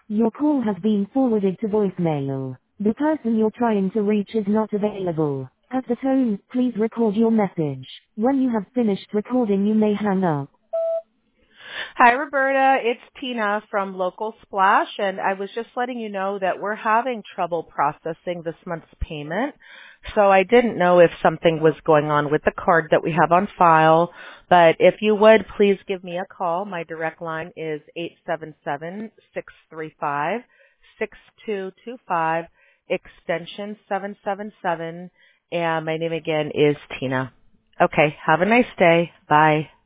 Your call has been forwarded to voicemail. The person you're trying to reach is not available. At the tone, please record your message. When you have finished recording, you may hang up. Hi, Roberta. It's Tina from Local Splash, and I was just letting you know that we're having trouble processing this month's payment. So I didn't know if something was going on with the card that we have on file, but if you would, please give me a call. My direct line is 877-635-6225, extension 777, and my name again is Tina. Okay, have a nice day. Bye.